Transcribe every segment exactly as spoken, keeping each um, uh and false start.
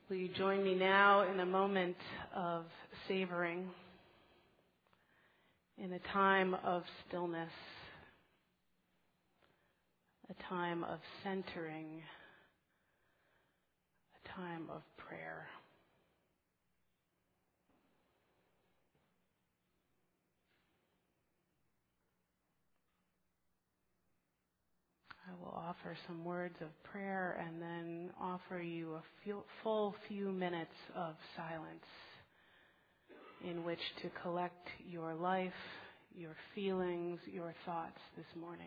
Will you join me now in a moment of savoring, in a time of stillness, a time of centering, a time of prayer. I will offer some words of prayer and then offer you a few, full few minutes of silence in which to collect your life, your feelings, your thoughts this morning.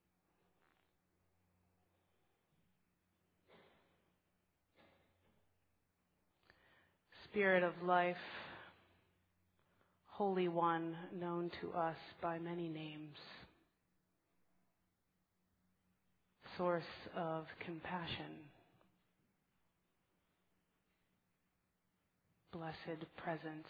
Spirit of life, Holy One, known to us by many names, source of compassion, blessed presence.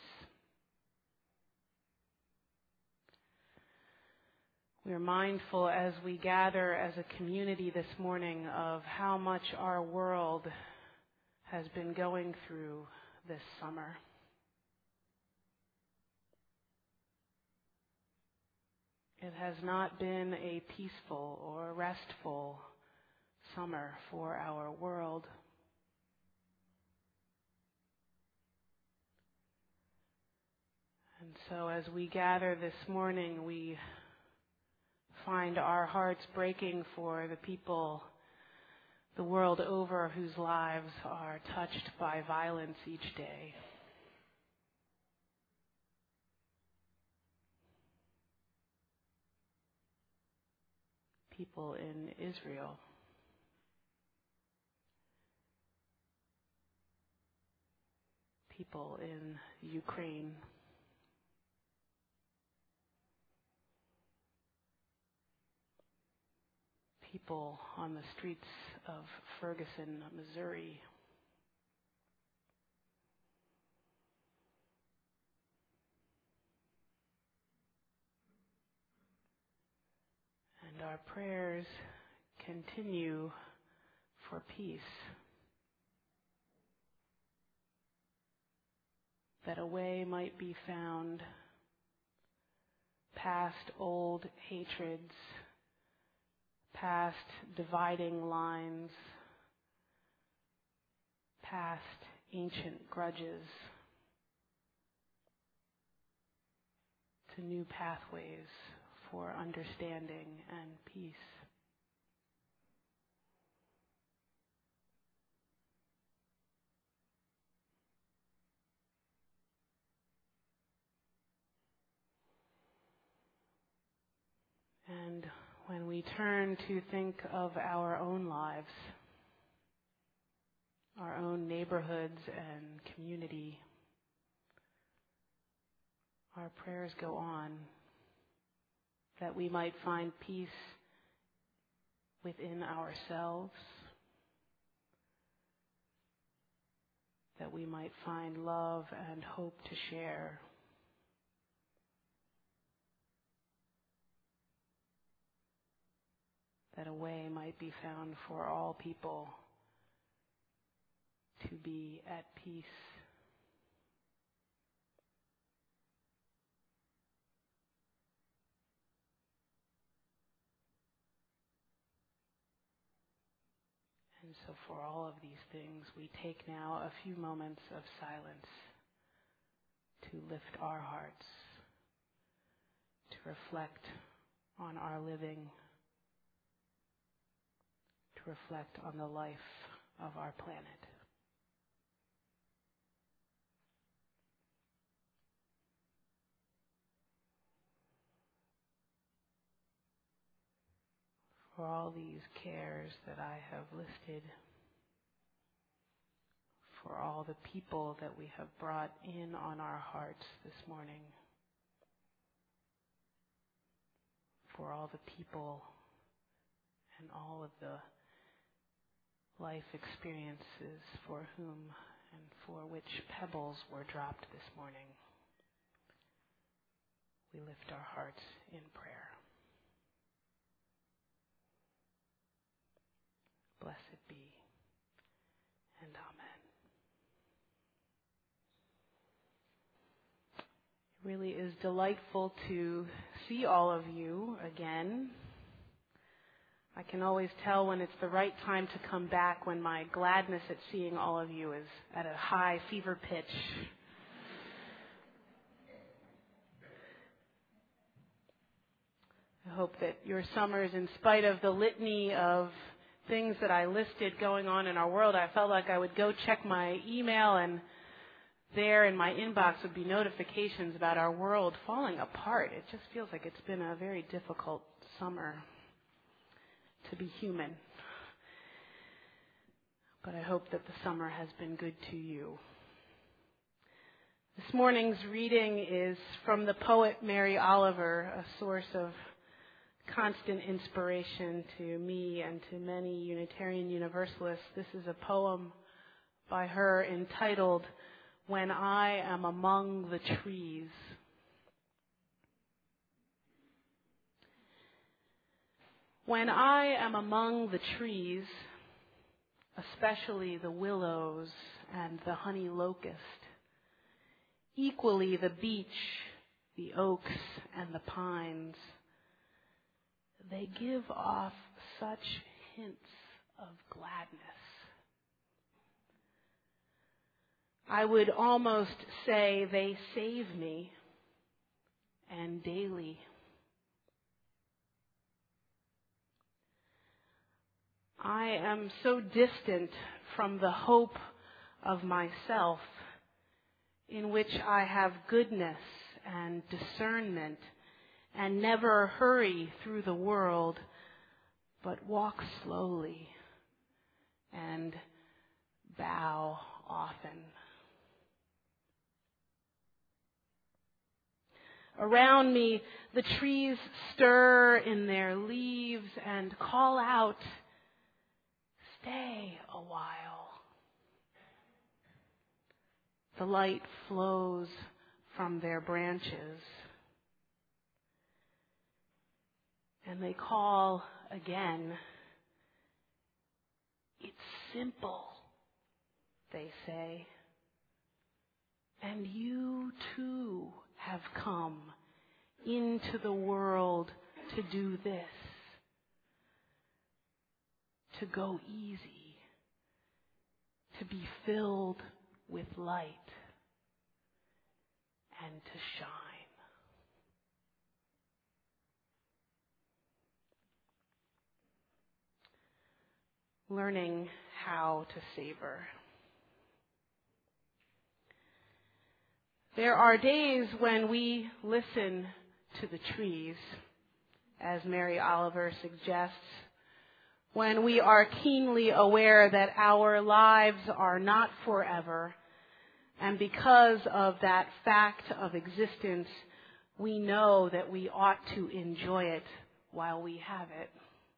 We are mindful as we gather as a community this morning of how much our world has been going through this summer. It has not been a peaceful or restful summer for our world. And so as we gather this morning, we find our hearts breaking for the people the world over whose lives are touched by violence each day. People in Israel. People in Ukraine. People on the streets of Ferguson, Missouri. And our prayers continue for peace. That a way might be found past old hatreds, past dividing lines, past ancient grudges, to new pathways for understanding and peace. And when we turn to think of our own lives, our own neighborhoods and community, our prayers go on that we might find peace within ourselves, that we might find love and hope to share, that a way might be found for all people to be at peace. And so for all of these things, we take now a few moments of silence to lift our hearts, to reflect on our living, to reflect on the life of our planet. For all these cares that I have listed, for all the people that we have brought in on our hearts this morning, for all the people and all of the life experiences for whom and for which pebbles were dropped this morning, we lift our hearts in prayer. Blessed be, and amen. Really is delightful to see all of you again. I can always tell when it's the right time to come back, when my gladness at seeing all of you is at a high fever pitch. I hope that your summers, in spite of the litany of things that I listed going on in our world, I felt like I would go check my email, and there in my inbox would be notifications about our world falling apart. It just feels like it's been a very difficult summer to be human. But I hope that the summer has been good to you. This morning's reading is from the poet Mary Oliver, a source of constant inspiration to me and to many Unitarian Universalists. This is a poem by her entitled, "When I Am Among the Trees." When I am among the trees, especially the willows and the honey locust, equally the beech, the oaks, and the pines, they give off such hints of gladness. I would almost say they save me, and daily. I am so distant from the hope of myself, in which I have goodness and discernment, and never hurry through the world, but walk slowly and bow often. Around me, the trees stir in their leaves and call out, "Stay a while." The light flows from their branches, and they call again. "It's simple," they say, "and you too have come into the world to do this, to go easy, to be filled with light, and to shine." Learning how to savor. There are days when we listen to the trees, as Mary Oliver suggests, when we are keenly aware that our lives are not forever, and because of that fact of existence, we know that we ought to enjoy it while we have it.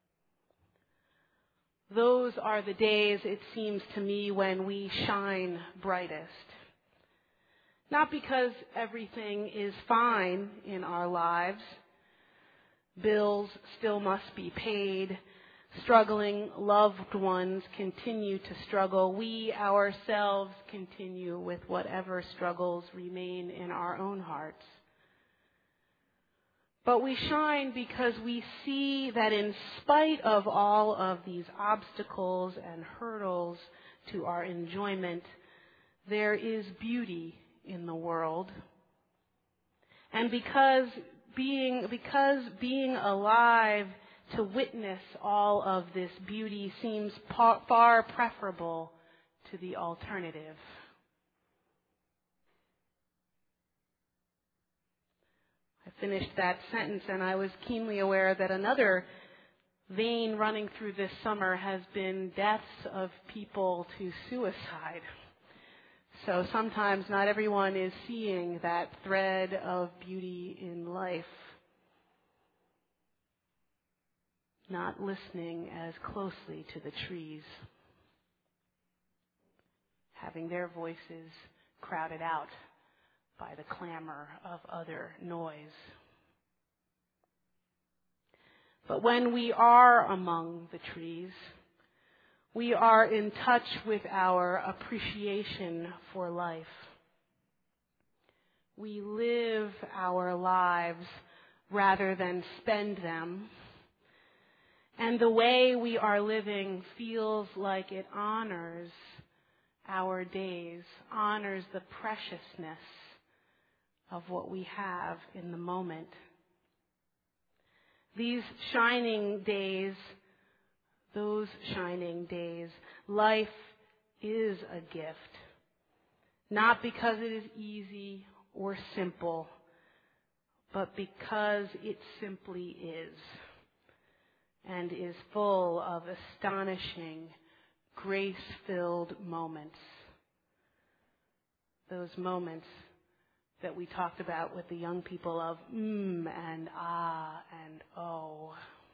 Those are the days, it seems to me, when we shine brightest. Not because everything is fine in our lives. Bills still must be paid. Struggling loved ones continue to struggle. We ourselves continue with whatever struggles remain in our own hearts. But we shine because we see that in spite of all of these obstacles and hurdles to our enjoyment, there is beauty in the world. And because being, because being alive to witness all of this beauty seems par, far preferable to the alternative. I finished that sentence and I was keenly aware that another vein running through this summer has been deaths of people to suicide. So sometimes not everyone is seeing that thread of beauty in life, not listening as closely to the trees, having their voices crowded out by the clamor of other noise. But when we are among the trees, we are in touch with our appreciation for life. We live our lives rather than spend them. And the way we are living feels like it honors our days, honors the preciousness of what we have in the moment. These shining days, those shining days, life is a gift. Not because it is easy or simple, but because it simply is, and is full of astonishing, grace-filled moments. Those moments that we talked about with the young people of mm and ah and oh.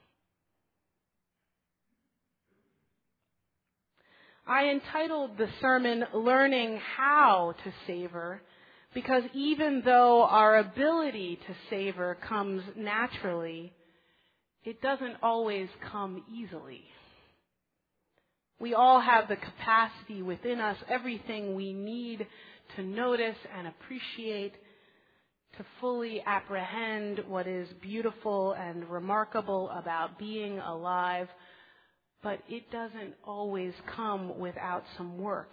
I entitled the sermon, Learning How to Savor, because even though our ability to savor comes naturally, it doesn't always come easily. We all have the capacity within us, everything we need to notice and appreciate, to fully apprehend what is beautiful and remarkable about being alive, but it doesn't always come without some work.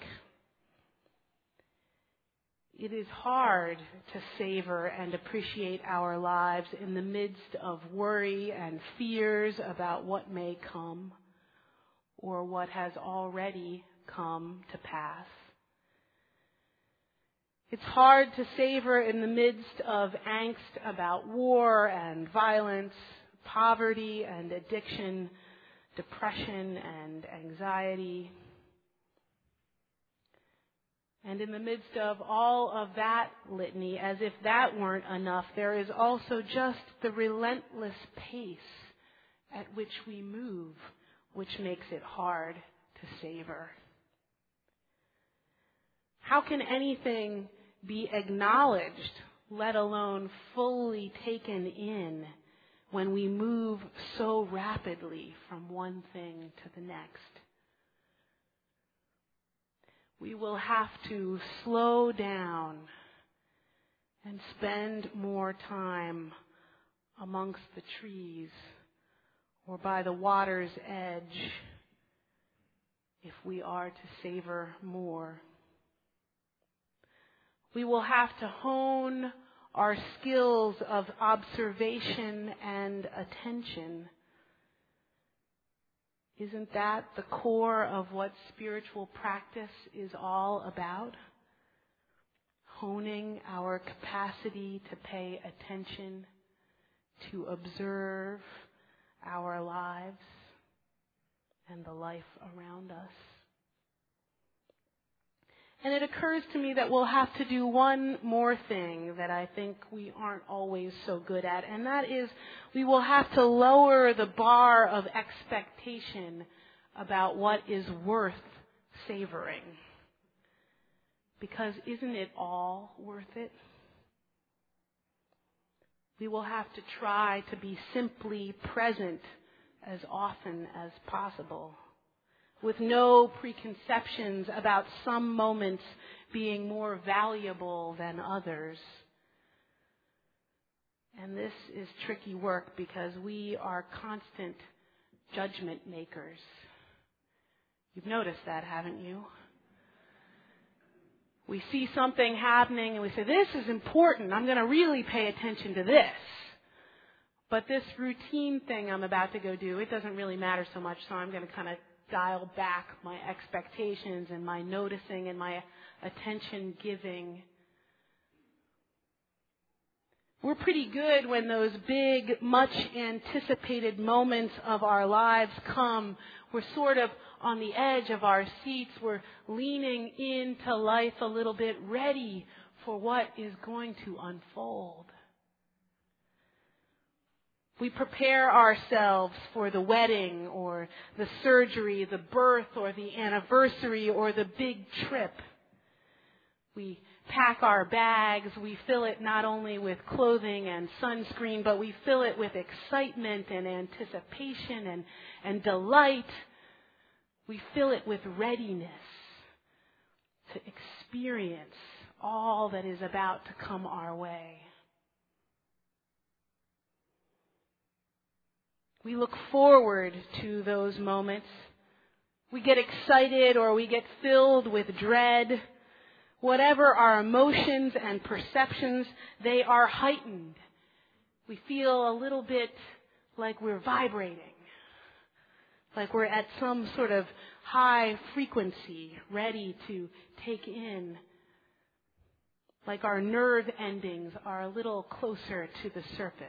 It is hard to savor and appreciate our lives in the midst of worry and fears about what may come or what has already come to pass. It's hard to savor in the midst of angst about war and violence, poverty and addiction, depression and anxiety. And in the midst of all of that litany, as if that weren't enough, there is also just the relentless pace at which we move, which makes it hard to savor. How can anything be acknowledged, let alone fully taken in, when we move so rapidly from one thing to the next? We will have to slow down and spend more time amongst the trees or by the water's edge if we are to savor more. We will have to hone our skills of observation and attention. Isn't that the core of what spiritual practice is all about? Honing our capacity to pay attention, to observe our lives and the life around us. And it occurs to me that we'll have to do one more thing that I think we aren't always so good at, and that is we will have to lower the bar of expectation about what is worth savoring. Because isn't it all worth it? We will have to try to be simply present as often as possible, with no preconceptions about some moments being more valuable than others. And this is tricky work because we are constant judgment makers. You've noticed that, haven't you? We see something happening and we say, this is important. I'm going to really pay attention to this. But this routine thing I'm about to go do, it doesn't really matter so much, so I'm going to kind of dial back my expectations and my noticing and my attention giving. We're pretty good when those big, much anticipated moments of our lives come. We're sort of on the edge of our seats. We're leaning into life a little bit, ready for what is going to unfold. We prepare ourselves for the wedding or the surgery, the birth or the anniversary or the big trip. We pack our bags. We fill it not only with clothing and sunscreen, but we fill it with excitement and anticipation and, and delight. We fill it with readiness to experience all that is about to come our way. We look forward to those moments. We get excited or we get filled with dread. Whatever our emotions and perceptions, they are heightened. We feel a little bit like we're vibrating, like we're at some sort of high frequency, ready to take in, like our nerve endings are a little closer to the surface.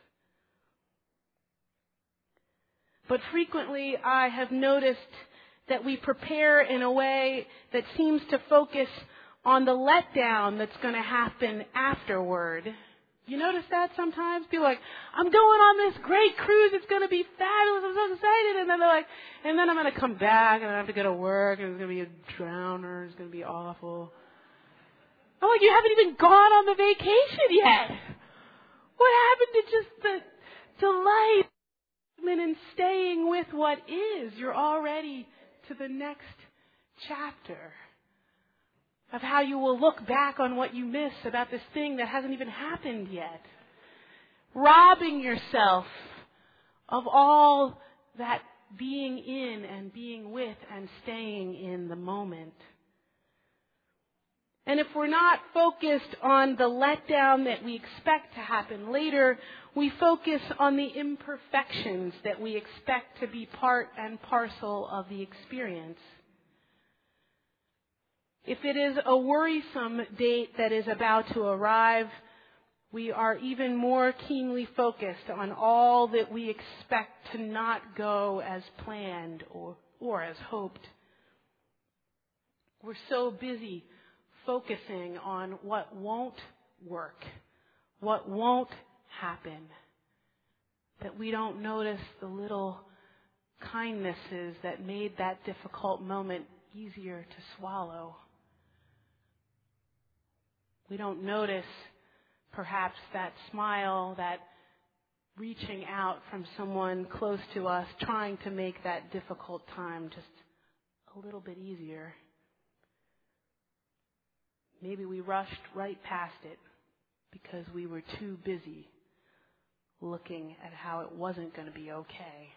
But frequently I have noticed that we prepare in a way that seems to focus on the letdown that's going to happen afterward. You notice that sometimes? People are like, I'm going on this great cruise, it's going to be fabulous, I'm so excited. And then they're like, and then I'm going to come back and I have to go to work and it's going to be a drowner, it's going to be awful. I'm like, you haven't even gone on the vacation yet. What happened to just the delight and staying with what is? You're already to the next chapter of how you will look back on what you miss about this thing that hasn't even happened yet. Robbing yourself of all that being in and being with and staying in the moment. And if we're not focused on the letdown that we expect to happen later, we focus on the imperfections that we expect to be part and parcel of the experience. If it is a worrisome date that is about to arrive, we are even more keenly focused on all that we expect to not go as planned or, or as hoped. We're so busy focusing on what won't work, what won't happen, that we don't notice the little kindnesses that made that difficult moment easier to swallow. We don't notice perhaps that smile, that reaching out from someone close to us, trying to make that difficult time just a little bit easier. Maybe we rushed right past it because we were too busy looking at how it wasn't going to be okay.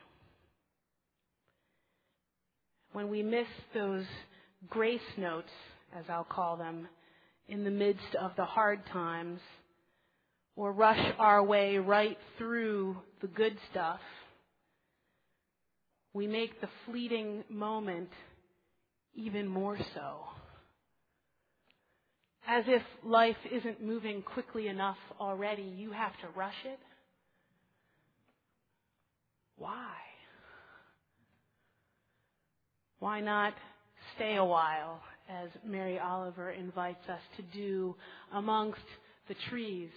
When we miss those grace notes, as I'll call them, in the midst of the hard times, or rush our way right through the good stuff, we make the fleeting moment even more so. As if life isn't moving quickly enough already, you have to rush it. Why? Why not stay a while, as Mary Oliver invites us to do amongst the trees?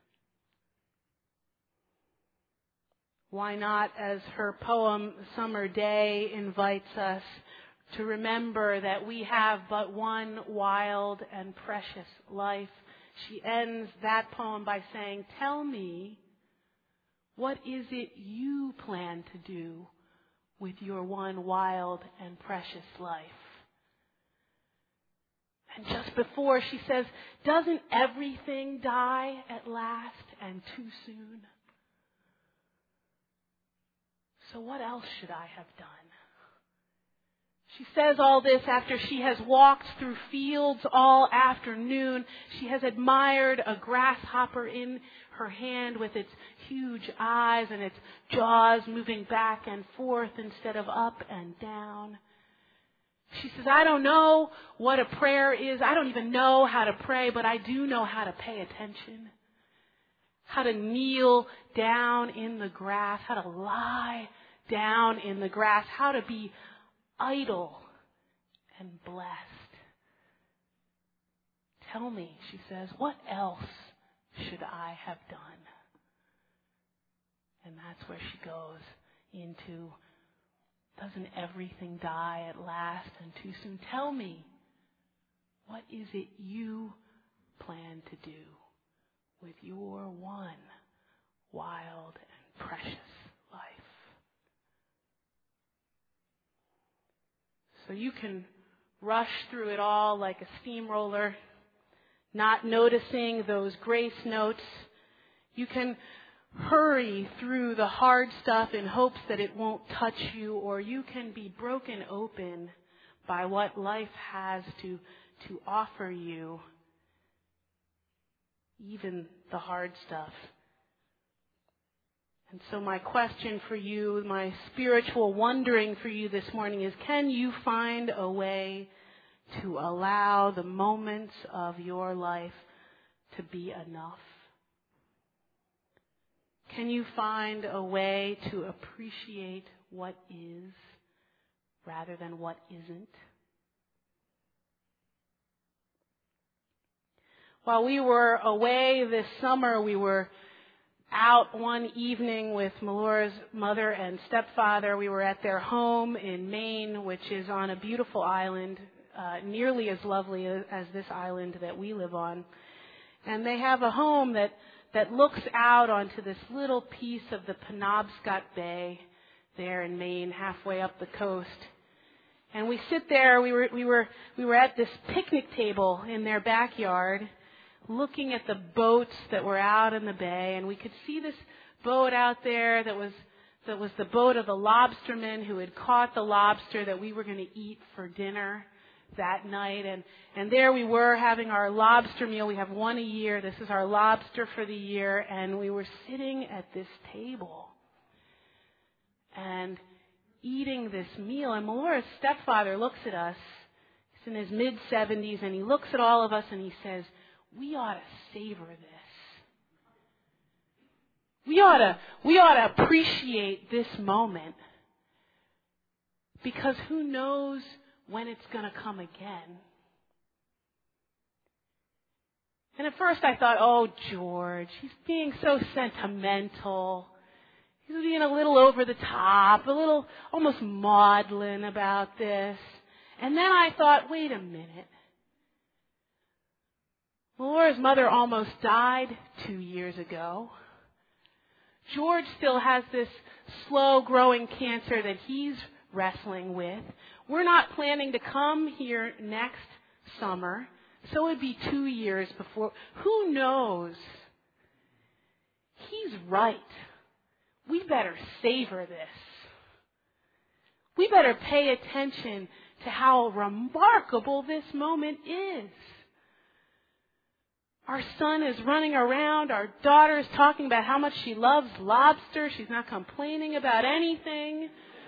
Why not, as her poem Summer Day invites us to remember that we have but one wild and precious life? She ends that poem by saying, tell me, what is it you plan to do with your one wild and precious life? And just before she says, doesn't everything die at last and too soon? So what else should I have done? She says all this after she has walked through fields all afternoon. She has admired a grasshopper in her hand with its huge eyes and its jaws moving back and forth instead of up and down. She says, I don't know what a prayer is. I don't even know how to pray, but I do know how to pay attention. How to kneel down in the grass, how to lie down in the grass, how to be idle and blessed. Tell me, she says, what else should I have done? And that's where she goes into, doesn't everything die at last and too soon? Tell me, what is it you plan to do with your one wild and precious life? So you can rush through it all like a steamroller, not noticing those grace notes. You can hurry through the hard stuff in hopes that it won't touch you, or you can be broken open by what life has to, to offer you, even the hard stuff. And so my question for you, my spiritual wondering for you this morning is, can you find a way to allow the moments of your life to be enough? Can you find a way to appreciate what is rather than what isn't? While we were away this summer, we were out one evening with Melora's mother and stepfather. We were at their home in Maine, which is on a beautiful island, uh, nearly as lovely as, as this island that we live on. And they have a home that, that looks out onto this little piece of the Penobscot Bay there in Maine, halfway up the coast. And we sit there, we were, we were, we were at this picnic table in their backyard, looking at the boats that were out in the bay, and we could see this boat out there that was that was the boat of the lobsterman who had caught the lobster that we were going to eat for dinner that night. And, and there we were having our lobster meal. We have one a year. This is our lobster for the year. And we were sitting at this table and eating this meal. And Melora's stepfather looks at us. He's in his mid-seventies, and he looks at all of us and he says, we ought to savor this. We ought to, we ought to appreciate this moment, because who knows when it's going to come again. And at first I thought, oh, George, he's being so sentimental. He's being a little over the top, a little almost maudlin about this. And then I thought, wait a minute. Melora's mother almost died two years ago. George still has this slow-growing cancer that he's wrestling with. We're not planning to come here next summer, so it'd be two years before. Who knows? He's right. We better savor this. We better pay attention to how remarkable this moment is. Our son is running around. Our daughter is talking about how much she loves lobster. She's not complaining about anything.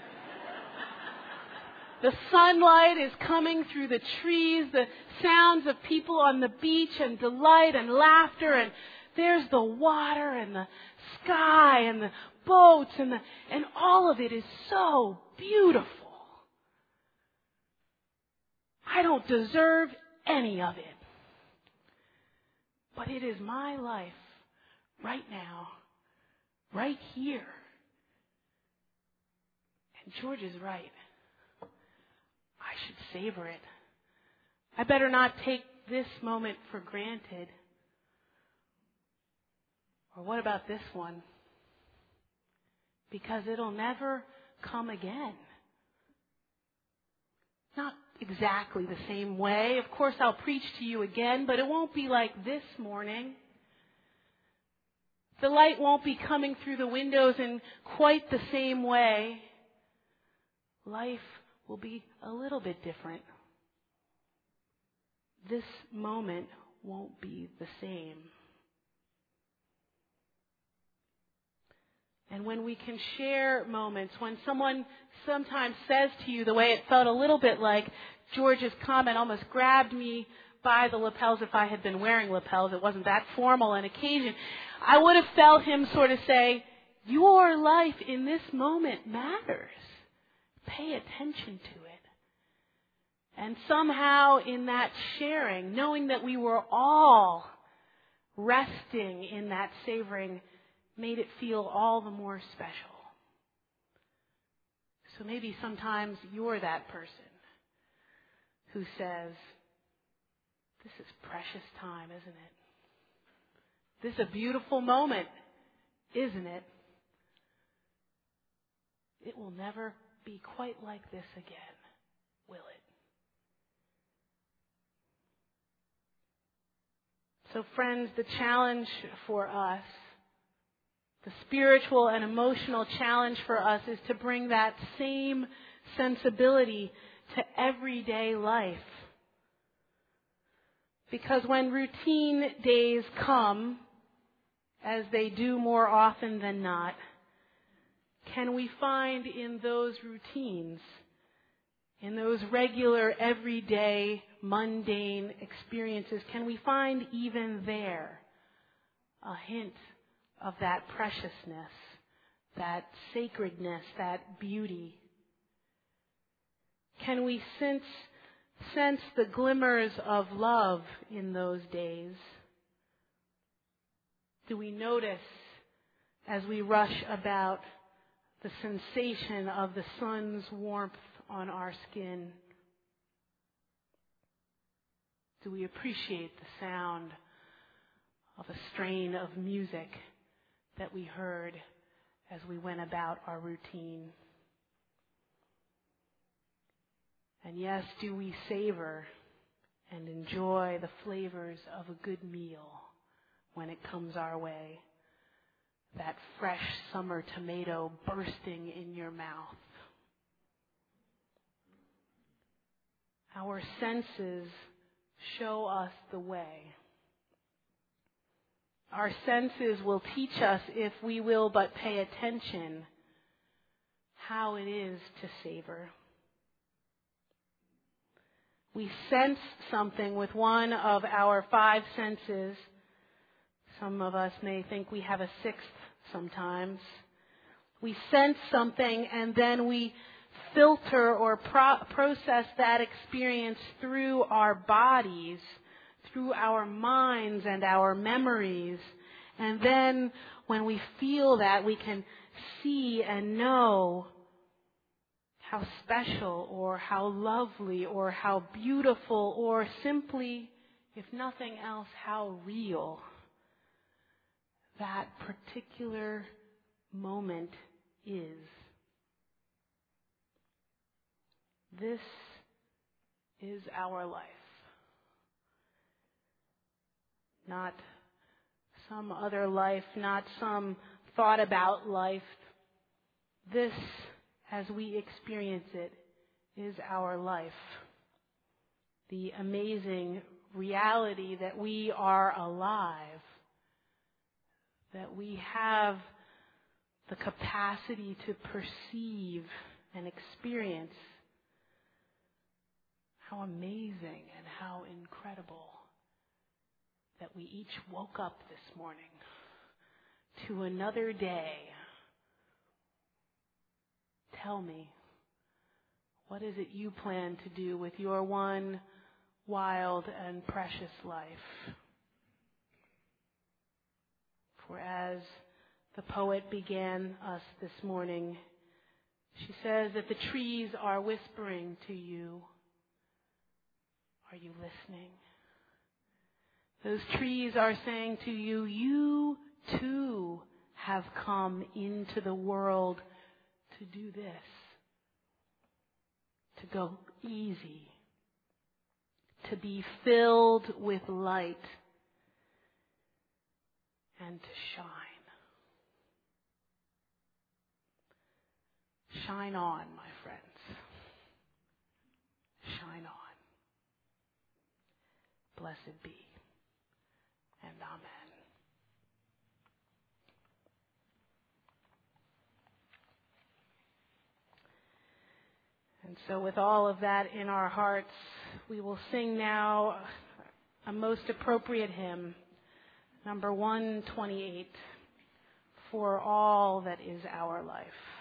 The sunlight is coming through the trees, the sounds of people on the beach and delight and laughter, and there's the water and the sky and the boats and the, and all of it is so beautiful. I don't deserve any of it. But it is my life right now, right here. And George is right. I should savor it. I better not take this moment for granted. Or what about this one? Because it'll never come again. Not exactly the same way. Of course, I'll preach to you again, but it won't be like this morning. The light won't be coming through the windows in quite the same way. Life will be a little bit different. This moment won't be the same. And when we can share moments, when someone sometimes says to you the way it felt a little bit like George's comment almost grabbed me by the lapels. If I had been wearing lapels, it wasn't that formal an occasion, I would have felt him sort of say, your life in this moment matters. Pay attention to it. And somehow in that sharing, knowing that we were all resting in that savoring, made it feel all the more special. So maybe sometimes you're that person who says, this is precious time, isn't it? This is a beautiful moment, isn't it? It will never be quite like this again, will it? So friends, the challenge for us, the spiritual and emotional challenge for us, is to bring that same sensibility to everyday life. Because when routine days come, as they do more often than not, can we find in those routines, in those regular, everyday, mundane experiences, can we find even there a hint of that preciousness, that sacredness, that beauty? Can we sense, sense the glimmers of love in those days? Do we notice as we rush about the sensation of the sun's warmth on our skin? Do we appreciate the sound of a strain of music that we heard as we went about our routine? And yes, do we savor and enjoy the flavors of a good meal when it comes our way? That fresh summer tomato bursting in your mouth. Our senses show us the way. Our senses will teach us, if we will but pay attention, how it is to savor. We sense something with one of our five senses. Some of us may think we have a sixth sometimes. We sense something and then we filter or pro- process that experience through our bodies, through our minds and our memories. And then when we feel that, we can see and know how special or how lovely or how beautiful or simply, if nothing else, how real that particular moment is. This is our life. Not some other life, not some thought about life. This, as we experience it, is our life. The amazing reality that we are alive, that we have the capacity to perceive and experience. How amazing and how incredible that we each woke up this morning to another day. Tell me, what is it you plan to do with your one wild and precious life? For as the poet began us this morning, she says that the trees are whispering to you. Are you listening? Those trees are saying to you, you too have come into the world to do this, to go easy, to be filled with light, and to shine. Shine on, my friends. Shine on. Blessed be, and amen. And so with all of that in our hearts, we will sing now a most appropriate hymn, number one twenty-eight, For All That Is Our Life.